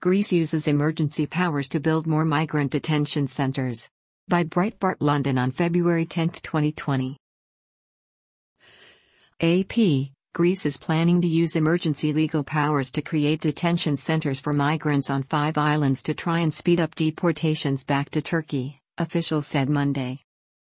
Greece uses emergency powers to build more migrant detention centers. By Breitbart London on February 10, 2020. AP, Greece is planning to use emergency legal powers to create detention centers for migrants on 5 islands to try and speed up deportations back to Turkey, officials said Monday.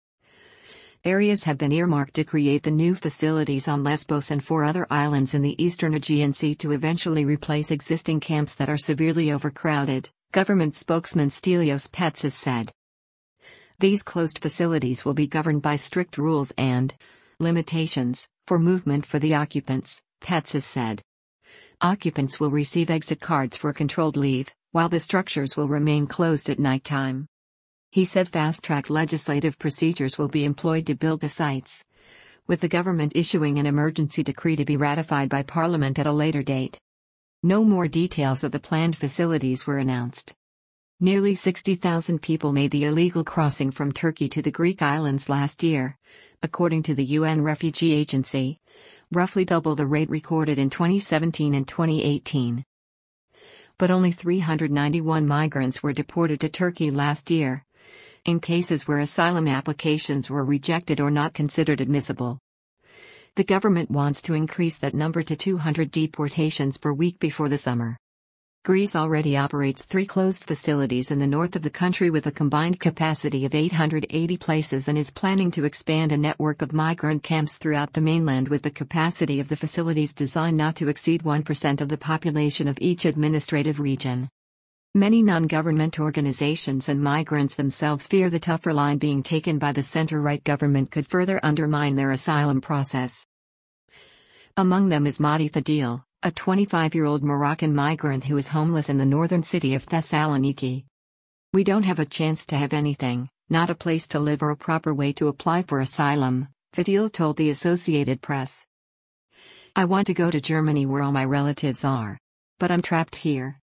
Areas have been earmarked to create the new facilities on Lesbos and 4 other islands in the eastern Aegean Sea to eventually replace existing camps that are severely overcrowded, government spokesman Stelios Petsis said. These closed facilities will be governed by strict rules and limitations for movement for the occupants, Petsis said. Occupants will receive exit cards for controlled leave, while the structures will remain closed at nighttime. He said fast-track legislative procedures will be employed to build the sites, with the government issuing an emergency decree to be ratified by Parliament at a later date. No more details of the planned facilities were announced. Nearly 60,000 people made the illegal crossing from Turkey to the Greek islands last year, according to the UN Refugee Agency, roughly double the rate recorded in 2017 and 2018. But only 391 migrants were deported to Turkey last year, in cases where asylum applications were rejected or not considered admissible. The government wants to increase that number to 200 deportations per week before the summer. Greece already operates 3 closed facilities in the north of the country with a combined capacity of 880 places and is planning to expand a network of migrant camps throughout the mainland with the capacity of the facilities designed not to exceed 1% of the population of each administrative region. Many non-government organizations and migrants themselves fear the tougher line being taken by the center-right government could further undermine their asylum process. Among them is Mahdi Fadil, a 25-year-old Moroccan migrant who is homeless in the northern city of Thessaloniki. "We don't have a chance to have anything, not a place to live or a proper way to apply for asylum," Fadil told the Associated Press. "I want to go to Germany where all my relatives are. But I'm trapped here.